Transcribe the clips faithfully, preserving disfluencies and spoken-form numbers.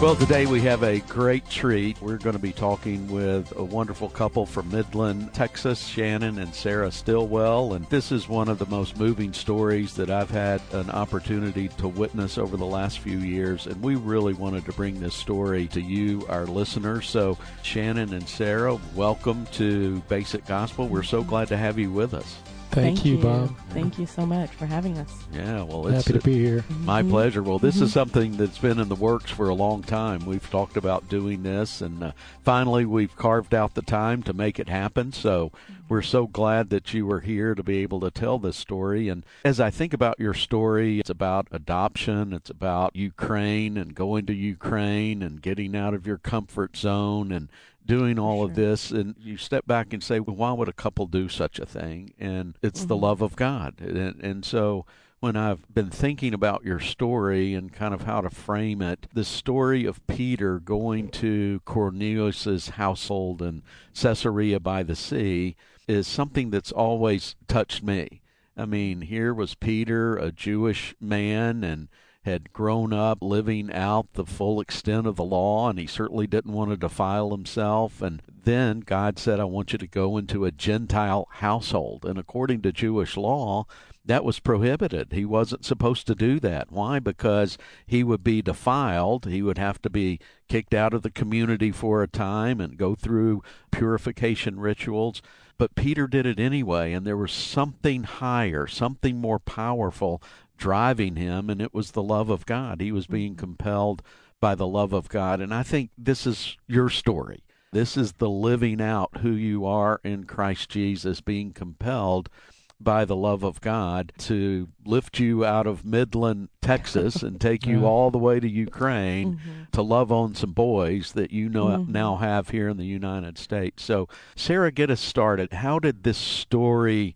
Well, today we have a great treat. We're going to be talking with a wonderful couple from Midland, Texas, Shannon and Sarah Stillwell. And this is one of the most moving stories that I've had an opportunity to witness over the last few years. And we really wanted to bring this story to you, our listeners. So Shannon and Sarah, welcome to Basic Gospel. We're so glad to have you with us. Thank, Thank you, you, Bob. Thank you so much for having us. Yeah, well, it's happy to be here. My mm-hmm. pleasure. Well, this mm-hmm. is something that's been in the works for a long time. We've talked about doing this, and uh, finally we've carved out the time to make it happen. So we're so glad that you were here to be able to tell this story. And as I think about your story, it's about adoption. It's about Ukraine and going to Ukraine and getting out of your comfort zone and doing all sure. of this, and you step back and say, well, why would a couple do such a thing? And it's mm-hmm. the love of God. And, and so when I've been thinking about your story and kind of how to frame it, the story of Peter going to Cornelius's household in Caesarea by the sea is something that's always touched me. I mean, here was Peter, a Jewish man, and had grown up living out the full extent of the law, and he certainly didn't want to defile himself. And then God said, I want you to go into a Gentile household. And according to Jewish law, that was prohibited. He wasn't supposed to do that. Why? Because he would be defiled. He would have to be kicked out of the community for a time and go through purification rituals. But Peter did it anyway, and there was something higher, something more powerful driving him, and it was the love of God. He was being compelled by the love of God. And I think this is your story. This is the living out who you are in Christ Jesus, being compelled by the love of God to lift you out of Midland, Texas, and take you all the way to Ukraine mm-hmm. to love on some boys that you know mm-hmm. now have here in the United States. So, Sarah, get us started. How did this story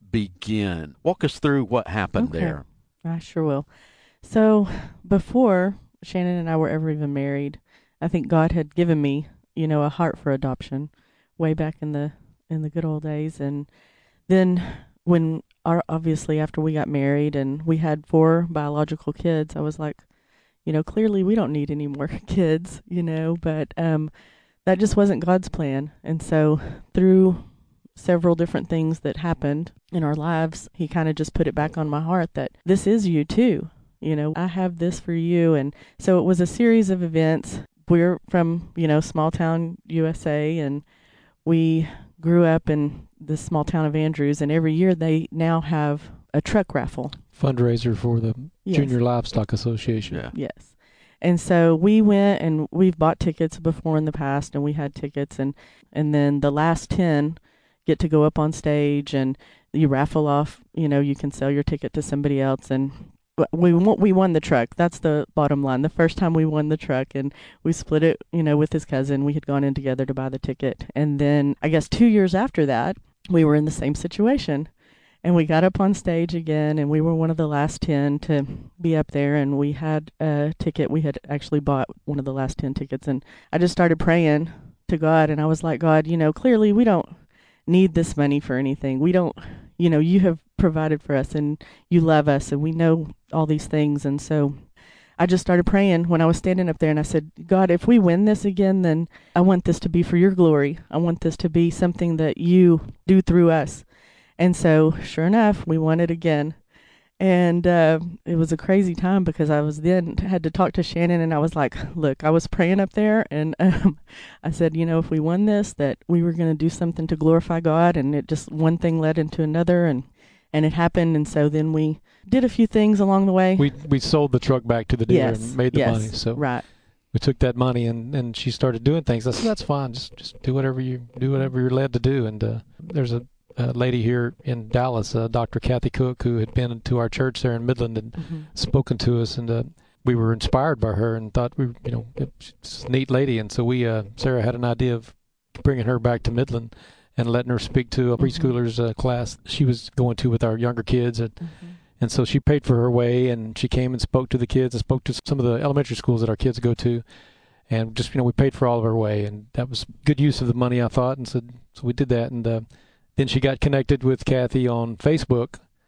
begin? Walk us through what happened okay. there. I sure will. So, before Shannon and I were ever even married, I think God had given me, you know, a heart for adoption way back in the in the good old days. And then when, our, obviously, after we got married and we had four biological kids, I was like, you know, clearly we don't need any more kids, you know, but um, that just wasn't God's plan. And so through several different things that happened in our lives, he kind of just put it back on my heart that this is you too. You know, I have this for you. And so it was a series of events. We're from, you know, small town U S A, and we grew up in this small town of Andrews, and every year they now have a truck raffle. Fundraiser for the yes. Junior Livestock Association. Yeah. Yes. And so we went, and we've bought tickets before in the past, and we had tickets, and, and then the last ten get to go up on stage, and you raffle off, you know, you can sell your ticket to somebody else, and we we won the truck. That's the bottom line. The first time we won the truck, and we split it, you know, with his cousin. We had gone in together to buy the ticket. And then I guess two years after that, we were in the same situation. And we got up on stage again, and we were one of the last ten to be up there, and we had a ticket. We had actually bought one of the last ten tickets, and I just started praying to God, and I was like, God, you know, clearly we don't need this money for anything. We don't, you know, you have provided for us, and you love us, and we know all these things. And so I just started praying when I was standing up there, and I said, God, if we win this again, then I want this to be for your glory. I want this to be something that you do through us. And so sure enough, we won it again. And uh, it was a crazy time, because I was then had to talk to Shannon, and I was like, look, I was praying up there, and um, I said, you know, if we won this, that we were going to do something to glorify God. And it just, one thing led into another, and, and it happened. And so then we did a few things along the way. We we sold the truck back to the dealer yes, and made the yes, money. So right. we took that money, and, and she started doing things. I said, that's fine. Just just do whatever you do whatever you're led to do. And uh, there's a a lady here in Dallas, uh, Doctor Kathy Cook, who had been to our church there in Midland and mm-hmm. spoken to us, and uh, we were inspired by her and thought we, you know, she's a neat lady, and so we, uh, Sarah had an idea of bringing her back to Midland and letting her speak to a preschoolers uh, class she was going to with our younger kids, and mm-hmm. and so she paid for her way, and she came and spoke to the kids and spoke to some of the elementary schools that our kids go to, and just, you know, we paid for all of her way, and that was good use of the money, I thought, and so so we did that, and. Uh, Then she got connected with Kathy on Facebook,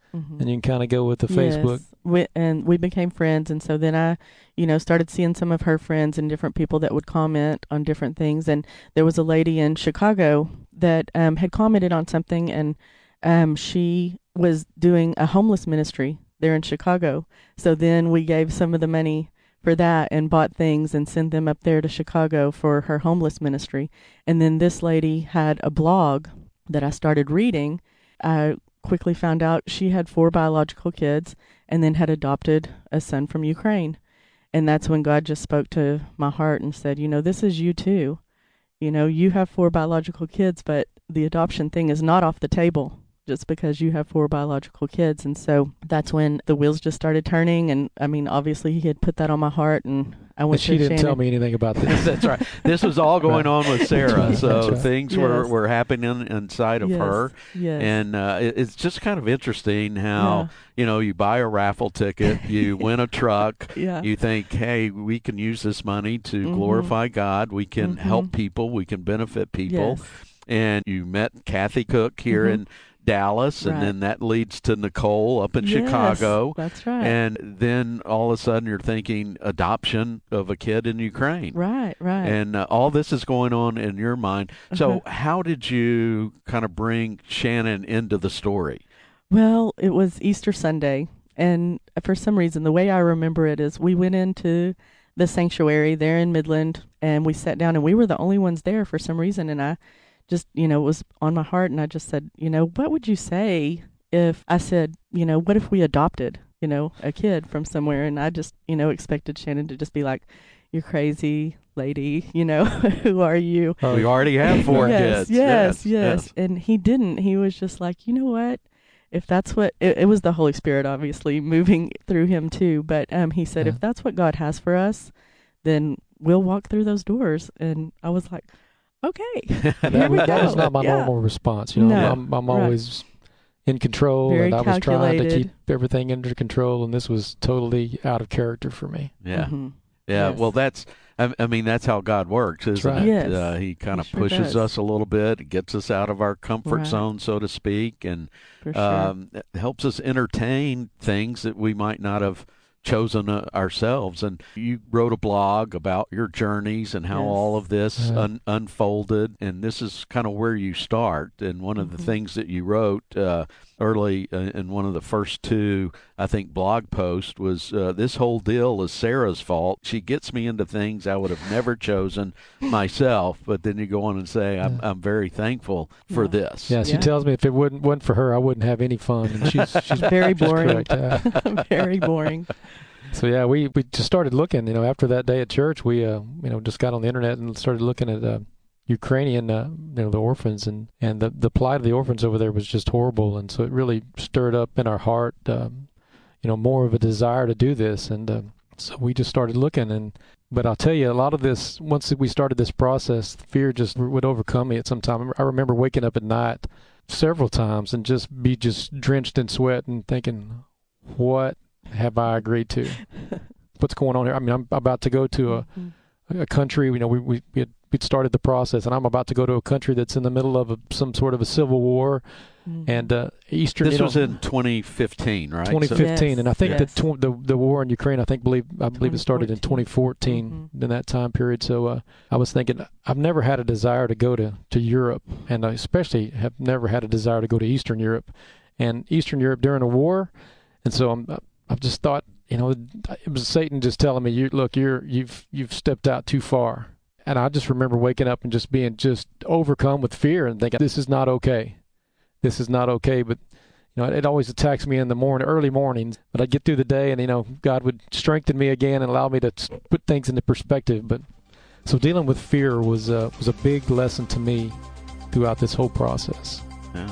Mm-hmm. and you can kind of go with the yes. Facebook. We, and we became friends, and so then I, you know, started seeing some of her friends and different people that would comment on different things. And there was a lady in Chicago that um, had commented on something, and um, she was doing a homeless ministry there in Chicago. So then we gave some of the money for that and bought things and sent them up there to Chicago for her homeless ministry. And then this lady had a blog that I started reading. I quickly found out she had four biological kids and then had adopted a son from Ukraine. And that's when God just spoke to my heart and said, you know, this is you too. You know, you have four biological kids, but the adoption thing is not off the table just because you have four biological kids. And so that's when the wheels just started turning. And I mean, obviously he had put that on my heart, and I went But she to didn't Shannon. tell me anything about this. That's right. This was all going Right. on with Sarah, That's so right. things Yes. were, were happening inside of Yes. her. Yes. And uh, it, it's just kind of interesting how, Yeah. you know, you buy a raffle ticket, you win a truck, Yeah. you think, hey, we can use this money to Mhm. glorify God, we can Mhm. help people, we can benefit people. Yes. And you met Kathy Cook here Mhm. in Dallas, and Right. then that leads to Nicole up in Yes, Chicago. That's right. And then all of a sudden you're thinking adoption of a kid in Ukraine. right, right. And uh, all this is going on in your mind. So Uh-huh. how did you kind of bring Shannon into the story? Well, it was Easter Sunday, and for some reason, the way I remember it is we went into the sanctuary there in Midland, and we sat down, and we were the only ones there for some reason, and I just, you know, it was on my heart, and I just said, you know, what would you say if I said, you know, what if we adopted, you know, a kid from somewhere? And I just, you know, expected Shannon to just be like, you're crazy, lady, you know, who are you? Oh, We already have four yes, kids. Yes, yes, yes. And he didn't. He was just like, you know what? If that's what, it, it was the Holy Spirit, obviously, moving through him too. But um, he said, Yeah. if that's what God has for us, then we'll walk through those doors. And I was like, okay, here that, we that go. was not my Yeah. normal response. You know, No. I'm, I'm Right. always in control, Very and I was trying to calculated. keep everything under control, and this was totally out of character for me. Yeah. Mhm. Yeah, Yes. well, that's, I, I mean, that's how God works, isn't right. it? Yes. Uh, he kind of He sure pushes does. us a little bit, gets us out of our comfort Right. zone, so to speak, and For sure. um, it helps us entertain things that we might not have chosen uh, ourselves. And you wrote a blog about your journeys and how Yes. all of this Yeah. un- unfolded, and this is kind of where you start. And one of the Mhm. things that you wrote uh, early uh, in one of the first two, I think, blog posts was, uh, this whole deal is Sarah's fault. She gets me into things I would have never chosen myself. But then you go on and say, I'm, Yeah. I'm very thankful for Yeah. this. Yeah, she Yeah. tells me if it wouldn't wasn't for her, I wouldn't have any fun. And she's she's Very she's boring. correct. Yeah. Very boring. So yeah, we, we just started looking. You know, after that day at church, we uh you know just got on the internet and started looking at uh, Ukrainian uh, you know the orphans, and and the the plight of the orphans over there was just horrible, and so it really stirred up in our heart um, you know more of a desire to do this, and uh, so we just started looking. And but I'll tell you, a lot of this, once we started this process, fear just would overcome me at some time. I remember waking up at night several times and just be just drenched in sweat and thinking, what have I agreed to? What's going on here? I mean, I'm about to go to a, Mhm. a country, you know, we, we, we had we'd started the process, and I'm about to go to a country that's in the middle of a, some sort of a civil war, Mhm. and uh, Eastern, This you know, was in twenty fifteen, right? twenty fifteen, Yes. and I think Yes. the, tw- the the war in Ukraine, I think believe I believe it started in twenty twenty fourteen, in that time period. So uh, I was thinking, I've never had a desire to go to, to Europe, and I especially have never had a desire to go to Eastern Europe, and Eastern Europe during a war, and so I'm I've just thought, you know, it was Satan just telling me, you look, you're you've you've stepped out too far. And I just remember waking up and just being just overcome with fear and thinking, this is not okay. This is not okay. But, you know, it, it always attacks me in the morning, early mornings. But I'd get through the day and, you know, God would strengthen me again and allow me to put things into perspective. But so dealing with fear was, uh, was a big lesson to me throughout this whole process. Yeah.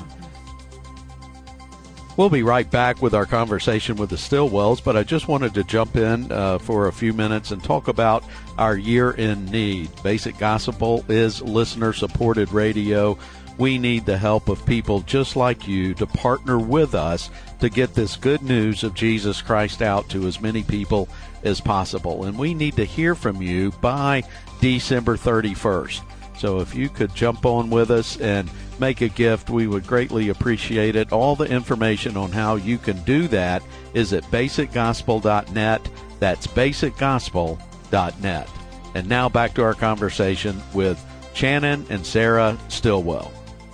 We'll be right back with our conversation with the Stillwells, but I just wanted to jump in uh, for a few minutes and talk about our Year in Need. Basic Gospel is listener-supported radio. We need the help of people just like you to partner with us to get this good news of Jesus Christ out to as many people as possible. And we need to hear from you by December thirty-first. So if you could jump on with us and make a gift, we would greatly appreciate it. All the information on how you can do that is at basic gospel dot net. That's basic gospel dot net. And now back to our conversation with Shannon and Sarah Stillwell.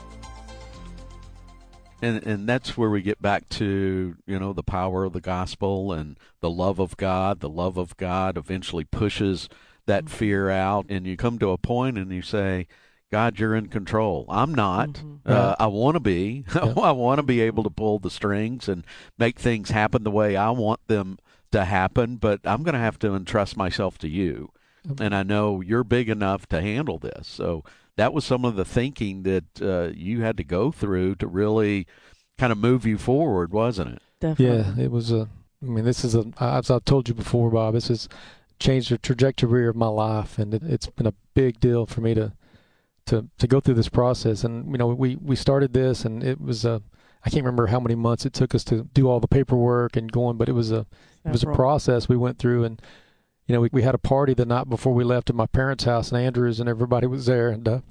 And and that's where we get back to, you know, the power of the gospel and the love of God. The love of God eventually pushes that fear out, and you come to a point and you say, God, you're in control. I'm not. Mm-hmm. Uh, I want to be. Yeah. I want to be able to pull the strings and make things happen the way I want them to happen, but I'm going to have to entrust myself to you. Mm-hmm. And I know you're big enough to handle this. So that was some of the thinking that uh, you had to go through to really kind of move you forward, wasn't it? Definitely. Yeah, it was a, I mean, this is a, as I've told you before, Bob, this has changed the trajectory of my life, and it, it's been a big deal for me to, to, to go through this process. And, you know, we, we started this, and it was a, I can't remember how many months it took us to do all the paperwork and going, but it was a, it was a process we went through. And, you know, we, we had a party the night before we left at my parents' house in Andrews, and everybody was there. And, uh,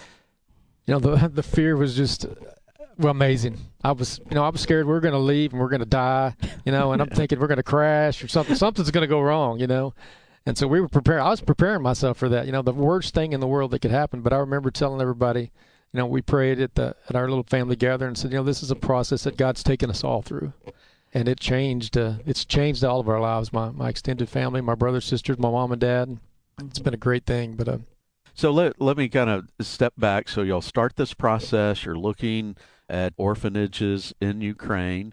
you know, the the fear was just, well, amazing. I was, you know, I was scared we were going to leave and we're going to die, you know, and I'm thinking we're going to crash or something. Something's going to go wrong, you know. And so we were prepared. I was preparing myself for that, you know, the worst thing in the world that could happen. But I remember telling everybody, you know, we prayed at the at our little family gathering and said, you know, this is a process that God's taken us all through. And it changed, uh, it's changed all of our lives, my, my extended family, my brothers, sisters, my mom and dad. It's been a great thing. But uh, So let, let me kind of step back. So you'll start this process. You're looking at orphanages in Ukraine.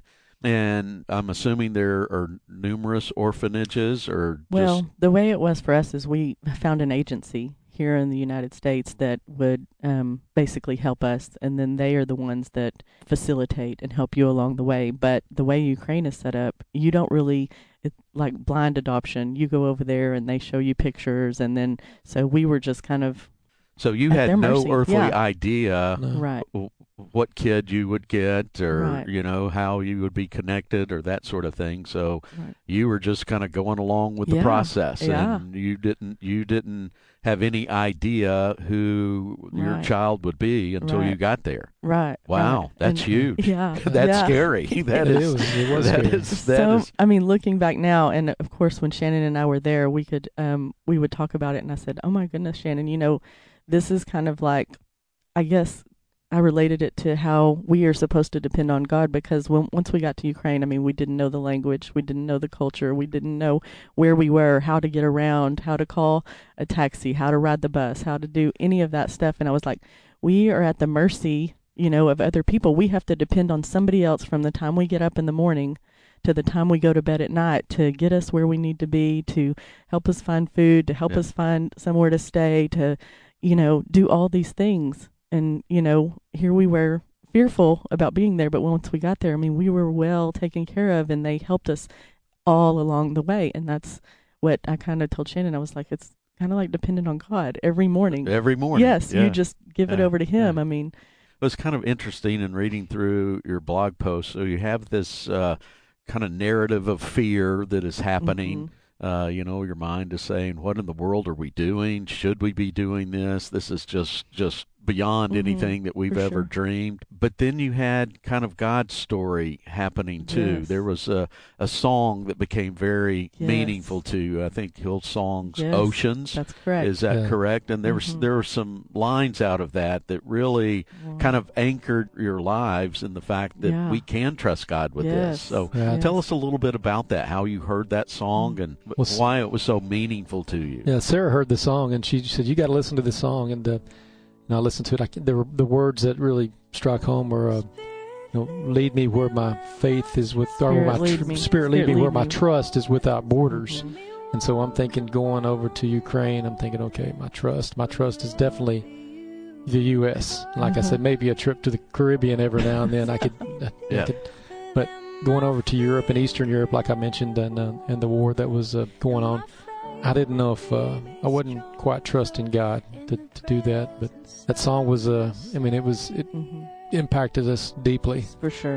And I'm assuming there are numerous orphanages or just... Well, the way it was for us is we found an agency here in the United States that would um, basically help us, and then they are the ones that facilitate and help you along the way. But the way Ukraine is set up, you don't really, it's like blind adoption. You go over there and they show you pictures, and then, so we were just kind of So you had no mercy. earthly yeah. idea No. Right. what kid you would get or, Right. you know, how you would be connected or that sort of thing. So Right. you were just kind of going along with the Yeah. process, Yeah. and you didn't you didn't have any idea who your Right. child would be until you Right. got there. Right. Wow, right. that's And- huge. Yeah. That's yeah. scary. That it is was, it was that scary. is that so is I mean, looking back now, and of course, when Shannon and I were there, we could um we would talk about it, and I said, "Oh my goodness, Shannon, you know, this is kind of like, I guess I related it to how we are supposed to depend on God, because when once we got to Ukraine, I mean, we didn't know the language, we didn't know the culture, we didn't know where we were, how to get around, how to call a taxi, how to ride the bus, how to do any of that stuff, and I was like, we are at the mercy, you know, of other people. We have to depend on somebody else from the time we get up in the morning to the time we go to bed at night to get us where we need to be, to help us find food, to help Yeah. us find somewhere to stay, to, you know, do all these things. And, you know, here we were fearful about being there, but once we got there, I mean, we were well taken care of, and they helped us all along the way. And that's what I kind of told Shannon. I was like, it's kind of like depending on God every morning. every morning. Yes, Yeah. you just give it Yeah. over to Him. Yeah. I mean, It was kind of interesting in reading through your blog post. So you have this uh, kind of narrative of fear that is happening. Uh, you know, your mind is saying, what in the world are we doing? Should we be doing this? This is just, just beyond Mhm, anything that we've for ever sure. dreamed. But then you had kind of God's story happening too. Yes. There was a, a song that became very Yes. meaningful to you. I think Hillsong's Yes, Oceans. that's correct. Is that Yeah. correct? And there was Mhm. there were some lines out of that that really Wow. kind of anchored your lives in the fact that Yeah. we can trust God with this. Yes. So Yeah. tell Yes. us a little bit about that, how you heard that song and Well, s- why it was so meaningful to you. Yeah, Sarah heard the song, and she said, you got to listen to this song. And uh, you know, I listened to it. I, can- there were the words that really struck home were, uh, you know, lead me where my faith is with, or where Spirit my lead tr- me. spirit lead Spirit me where lead my me. trust is without borders. Mhm. And so I'm thinking, going over to Ukraine, I'm thinking, okay, my trust, my trust is definitely the U S Like I Uh-huh. said, maybe a trip to the Caribbean every now and then. I could, I, Yeah. I could, but going over to Europe and Eastern Europe, like I mentioned, and uh, and the war that was uh, going on, I didn't know if uh, I wasn't quite trusting God to, to do that. But that song was, uh, I mean, it was it Mhm. impacted us deeply. For sure.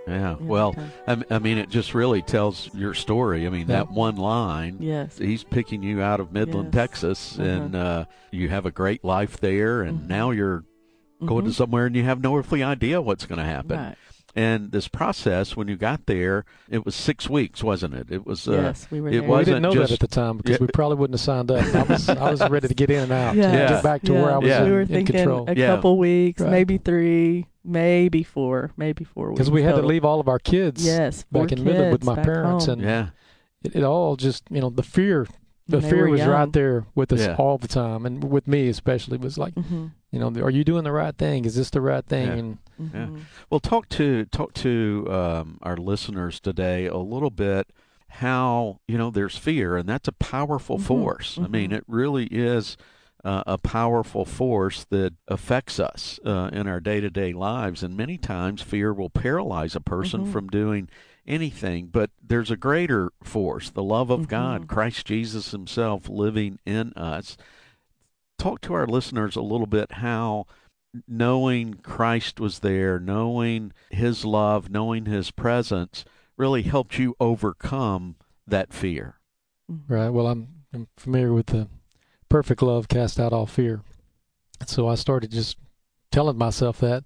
Yeah. Yeah, Well, okay. I, m- I mean, it just really tells your story. I mean, Yeah. that one line. Yes. He's picking you out of Midland, Yes. Texas, Uh-huh. and uh, you have a great life there, and Mhm. now you're going to Mhm. somewhere and you have no earthly idea what's going to happen. Right. And this process, when you got there, it was six weeks, wasn't it? It was. Uh, Yes, we were it there. we wasn't didn't know just- that at the time because Yeah. we probably wouldn't have signed up. I was I was ready to get in and out, Yeah. to Yeah. get back to yeah. where I was Yeah. in, we were in thinking control. a Yeah. couple weeks, Right. maybe three, maybe four, maybe four weeks. Because we had to total. leave all of our kids Yes, four back in Midland with kids my back parents, home. and Yeah. it, it all just, you know, the fear, the When they fear were was right young. there with us Yeah. all the time, and with me especially, was like, Mhm. you know, are you doing the right thing? Is this the right thing? Yeah. And Yeah. Mhm. Well, talk to talk to um, our listeners today a little bit how, you know, there's fear, and that's a powerful Mhm. force. I mean, Mhm. it really is uh, a powerful force that affects us uh, in our day-to-day lives, and many times fear will paralyze a person Mhm. from doing anything. But there's a greater force, the love of God, Mhm. Christ Jesus himself living in us. Talk to our listeners a little bit how knowing Christ was there, knowing his love, knowing his presence really helped you overcome that fear. Mhm. right, well, I'm, I'm familiar with the perfect love cast out all fear. So I started just telling myself that,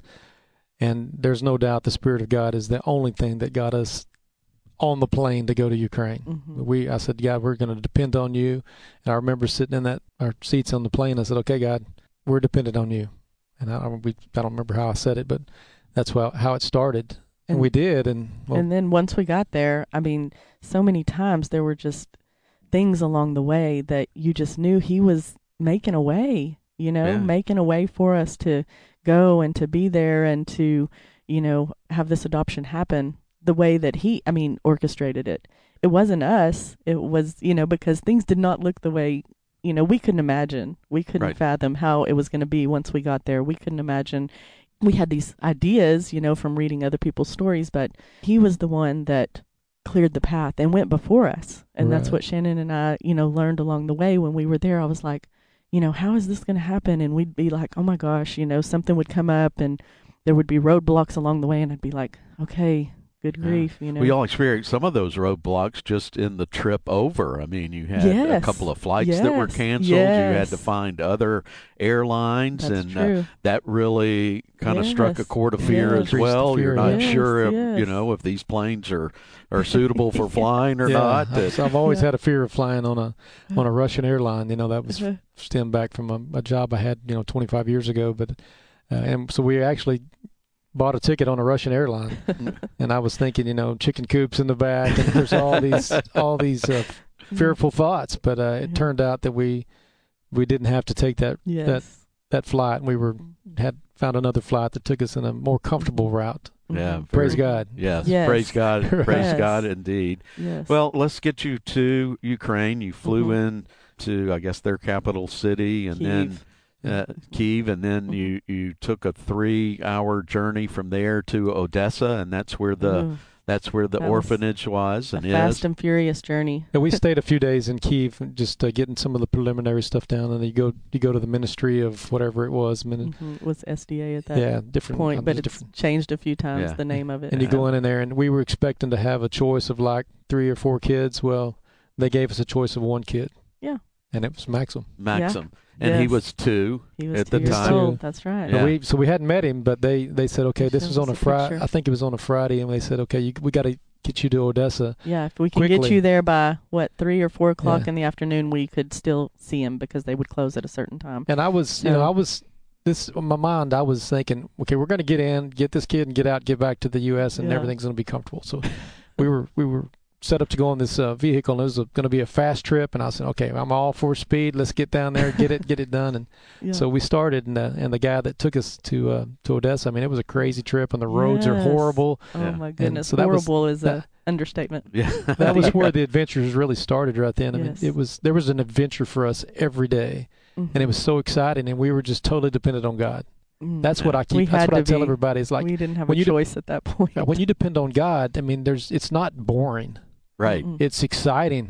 and there's no doubt the Spirit of God is the only thing that got us on the plane to go to Ukraine. Mhm. We, I said, God, we're going to depend on you. And I remember sitting in that our seats on the plane. I said, okay, God, we're dependent on you. And I don't, we, I don't remember how I said it, but that's how, how it started. And, And- we did. And, well, And then once we got there, I mean, so many times there were just things along the way that you just knew he was making a way, you know, Yeah. making a way for us to go and to be there and to, you know, have this adoption happen the way that he, I mean, orchestrated it. It wasn't us. It was, you know, because things did not look the way, you know, we couldn't imagine. We couldn't Right. fathom how it was going to be once we got there. We couldn't imagine. We had these ideas, you know, from reading other people's stories, but he was the one that cleared the path and went before us. And that's Right. what Shannon and I, you know, learned along the way when we were there. I was like, you know, how is this going to happen? And we'd be like, oh my gosh, you know, something would come up and there would be roadblocks along the way. And I'd be like, okay, good Yeah. grief, you know. We all experienced some of those roadblocks just in the trip over. I mean, you had Yes. a couple of flights that were Yes. canceled. You had Yes. to find other airlines, That's and uh, true. that really kind of struck a Yes. chord of fear Yes. as well. Increased the You're fear, not yes. sure, if, Yes, you yes. know, if these planes are, are suitable for flying or yeah, not. I've, Uh, I've always Yeah. had a fear of flying on a on a Russian airline. You know, that was Uh-huh. stemmed back from a, a job I had, you know, twenty-five years ago. But uh, and so we actually bought a ticket on a Russian airline, and I was thinking, you know, chicken coops in the back, and there's all these all these uh, fearful thoughts. But uh, it Mhm. turned out that we we didn't have to take that Yes. that flight, and we were had found another flight that took us in a more comfortable route. Yeah, Mhm. Praise Very- God. yes, Yes. praise God, praise Yes. God indeed. Yes. Well, let's get you to Ukraine. You flew Mhm. in to, I guess, their capital city, and Kyiv. then uh, Kyiv, and then Mhm. you, you took a three-hour journey from there to Odessa, and that's where the Ooh, that's where the That was orphanage was a and fast is. and furious journey. And we stayed a few days in Kyiv, just uh, getting some of the preliminary stuff down, and then you go you go to the ministry of whatever it was, min- Mhm. It was S D A at that yeah, different point, um, but just it's different. changed a few times, Yeah. the name of it. And you Yeah. go in there, and we were expecting to have a choice of like three or four kids. Well, they gave us a choice of one kid. Yeah. And it was Maxim. Maxim, and he Yes. was two. He was at two the years time. old. That's right. Yeah. But we so we hadn't met him, but they, they said, okay, They this showed was on us a a Friday. picture. I think it was on a Friday, and they said, okay, you, we got to get you to Odessa. Yeah, if we can get Quickly. you there by what three or four o'clock Yeah. in the afternoon, we could still see him because they would close at a certain time. And I was, you So- know, I was this in my mind. I was thinking, okay, we're going to get in, get this kid, and get out, get back to the U S, and Yeah. everything's going to be comfortable. So we were we were set up to go on this uh, vehicle, and it was going to be a fast trip. And I said, okay, I'm all for speed. Let's get down there, get it, get it done. And Yeah. so we started, and uh, and the guy that took us to uh, to Odessa, I mean, it was a crazy trip, and the roads are Yes. horrible. oh Yeah. my goodness, so that was- horrible is that- a understatement. Yeah, That was where the adventures really started right then. I Yes. mean, it was there was an adventure for us every day, and it was so exciting, and we were just totally dependent on God. Mhm. That's what I We keep. That's had what I to tell be. everybody. It's like we didn't have when a you de- choice at that point. when you depend on God. I mean, there's it's not boring. right, Mm-mm. It's exciting. right.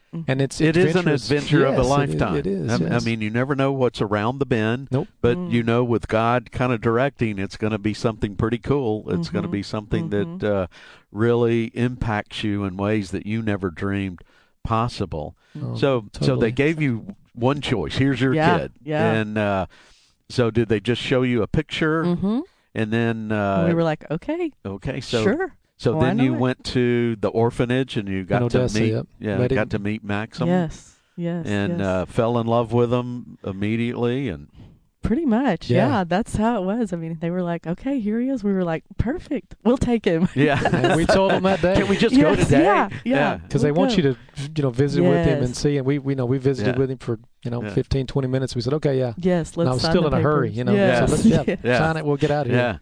And it's It is an adventurous. adventure Yes, of a it- lifetime. It is. I, I yes. mean, you never know what's around the bend. Nope. But Mm. you know, with God kind of directing, it's going to be something pretty cool. It's going to Mhm. be something Mhm. that uh, really impacts you in ways that you never dreamed possible. Oh, so, so totally. they gave you one choice. Here's your Yeah, kid. yeah. And uh, so, did they just show you a picture, Mm-hmm. and then uh, we were like, okay, okay, so sure. so Why then you not? went to the orphanage and you got Odessa, to meet, yep. yeah, Met him. got to meet Maxim. Yes, yes, And yes. uh, fell in love with him immediately, and Pretty much, Yeah. yeah. That's how it was. I mean, they were like, okay, here he is. We were like, perfect. We'll take him. yeah, And we told them that day. can we just go Yes, today? yeah, yeah. Yeah. Because they want you to, you know, visit with him and Yes. see. And we, we know we visited Yeah. with him for, you know, Yeah. fifteen, twenty minutes. We said, okay, yeah. Yes, let's And I was sign still the in a hurry, papers. you know. Yes. So let's, yeah, Yeah. sign it. We'll get out of here. Yeah.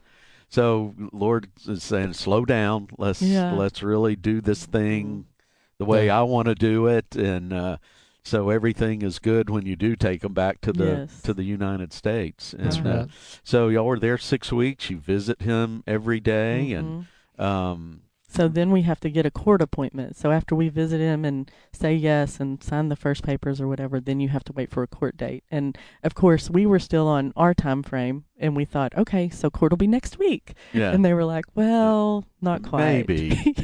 So Lord is saying, slow down. Let's Yeah. let's really do this thing the way Yeah. I want to do it, and uh, so everything is good when you do take them back to the Yes. to the United States. That's And right. uh, so y'all were there six weeks. You visit him every day, Mhm. and um, So then we have to get a court appointment. So after we visit him and say yes and sign the first papers or whatever, then you have to wait for a court date. And of course, we were still on our time frame, and we thought, okay, so court will be next week. yeah, And they were like, well, not quite. maybe.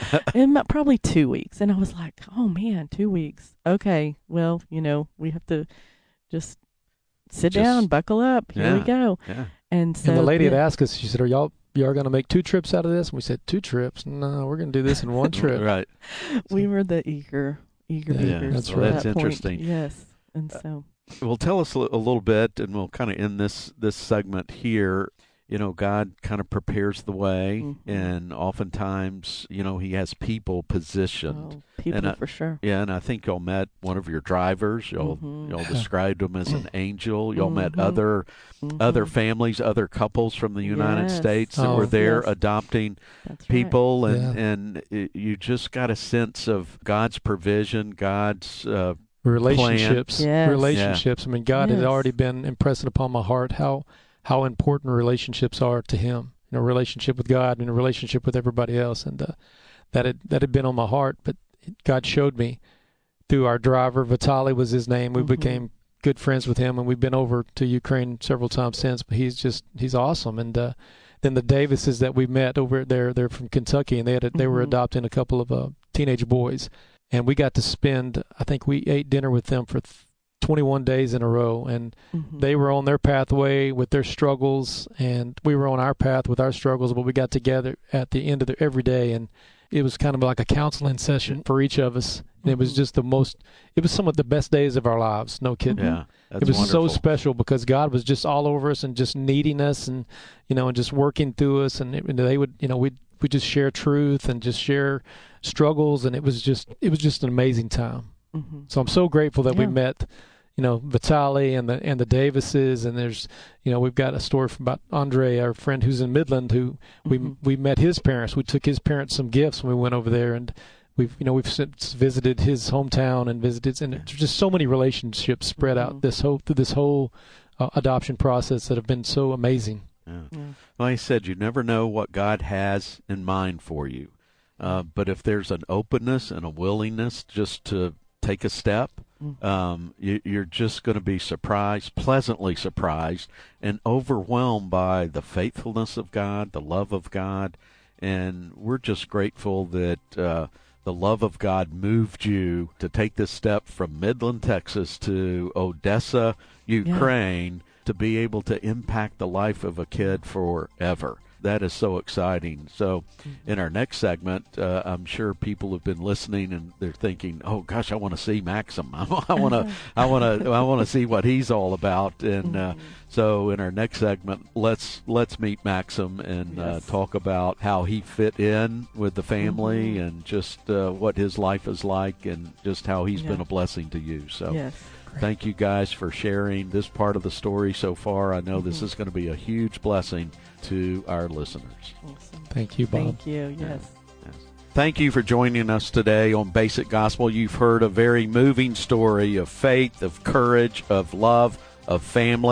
In about probably two weeks. And I was like, oh man, two weeks. Okay, well, you know, we have to just sit Just- down, buckle up. Here we yeah. go. yeah. And so And the lady then- had asked us, she said, are y'all, y'all going to make two trips out of this? And we said, two trips? No, we're going to do this in one trip. Right. we were the eager, eager Yeah, beavers. that's at right. That's that point. interesting. Yes. And so, Well, tell us a li- a little bit, and we'll kind of end this this segment here. You know, God kind of prepares the way, Mhm. and oftentimes, you know, He has people positioned. oh, people And I- for sure. Yeah, and I think y'all met one of your drivers. Y'all Mhm. y'all described him as an angel. Y'all met Mhm. other other Mhm. families, other couples from the United Yes. States that Oh. were there Yes. adopting That's right. people, and Yeah. and it, you just got a sense of God's provision, God's uh, Relationships. Yes. Relationships. I mean, God had Yes. already been impressing upon my heart how how important relationships are to Him. You know, relationship with God and a relationship with everybody else, and uh, that had that had been on my heart. But God showed me through our driver. Vitali was his name. We Mhm. became good friends with him, and we've been over to Ukraine several times since. But he's just he's awesome. And uh, then the Davises that we met over there, they're from Kentucky, and they had a, they were Mhm. adopting a couple of uh, teenage boys, and we got to spend. I think we ate dinner with them for th- twenty-one days in a row, and Mhm. they were on their pathway with their struggles, and we were on our path with our struggles. But we got together at the end of the, every day, and it was kind of like a counseling session for each of us. And it was Mhm. just the most. It was some of the best days of our lives. No kidding. yeah. That's It was wonderful. so special because God was just all over us and just needing us, and you know, and just working through us. And, it, and they would, you know, we we just share truth and just share struggles, and it was just it was just an amazing time. Mhm. So I'm so grateful that we Yeah. met, you know, Vitali and the and the Davises, and there's, you know, we've got a story from about Andre, our friend who's in Midland, who we Mhm. we met his parents. We took his parents some gifts when we went over there, and we've you know we've since visited his hometown and visited, and there's just so many relationships spread Mhm. out this whole through this whole uh, adoption process that have been so amazing. Yeah. Yeah. Like I said, you never know what God has in mind for you. Uh, but if there's an openness and a willingness just to take a step, Mhm. um, you, you're just going to be surprised, pleasantly surprised, and overwhelmed by the faithfulness of God, the love of God. And we're just grateful that uh, the love of God moved you to take this step from Midland, Texas to Odessa, Ukraine, to be able to impact the life of a kid forever. That is so exciting. So in our next segment, uh, I'm sure people have been listening and they're thinking, "Oh gosh, I want to see Maxim. I want to, I want to, I want to see what he's all about." And uh, so in our next segment, let's let's meet Maxim and uh, Yes. talk about how he fit in with the family Mhm. and just uh, what his life is like and just how he's Yeah. been a blessing to you. So. Yes. Thank you guys for sharing this part of the story so far. I know this Mhm. is going to be a huge blessing to our listeners. Awesome. Thank you, Bob. Thank you. Yes. Yes. Thank you for joining us today on Basic Gospel. You've heard a very moving story of faith, of courage, of love, of family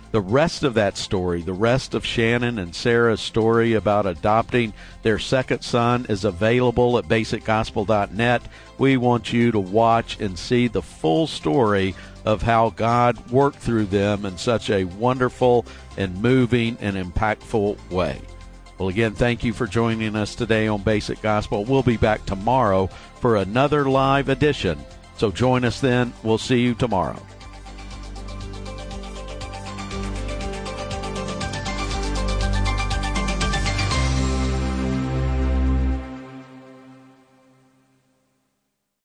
The rest of that story, the rest of Shannon and Sarah's story about adopting their second son, is available at basic gospel dot net. We want you to watch and see the full story of how God worked through them in such a wonderful and moving and impactful way. Well, again, thank you for joining us today on Basic Gospel. We'll be back tomorrow for another live edition. So join us then. We'll see you tomorrow.